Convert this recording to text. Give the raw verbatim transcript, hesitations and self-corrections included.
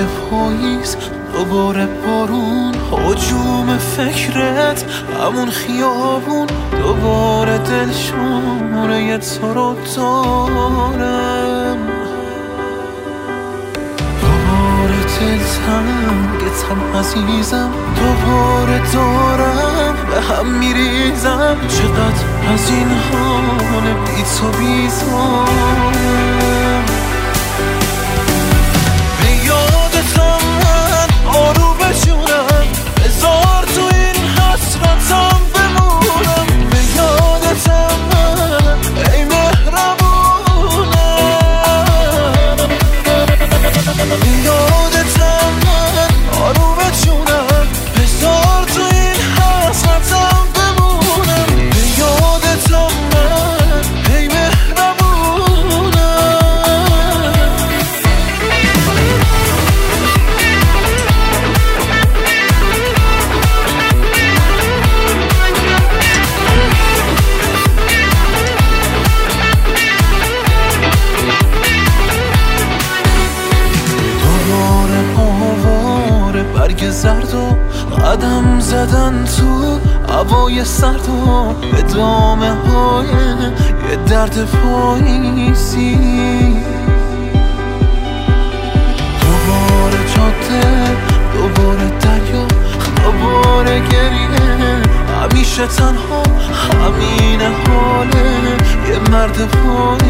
پاییز، دوباره بارون، هجوم فکرت، همون خیابون، دوباره دلشوره تو رو دارم، دوباره دلتنگتم عزیزم، دوباره دارم به هم میریزم. چقدر از این حال بی تو بیزارم. به یادتم من آروم بجونم، بذار تو این حسرتم بمونم. به یادتم من ای مهربونم، به یادتم من آروم بجونم، بذار تو این حسرتم بمونم. به یادتم من ای برگ زرد و قدم زدن تو هوای سرد و ادامه های یه درد پاییزی. دوباره جاده، دوباره دریا، دوباره گریه، همیشه تنها، همین حاله یه مرد پاییزی.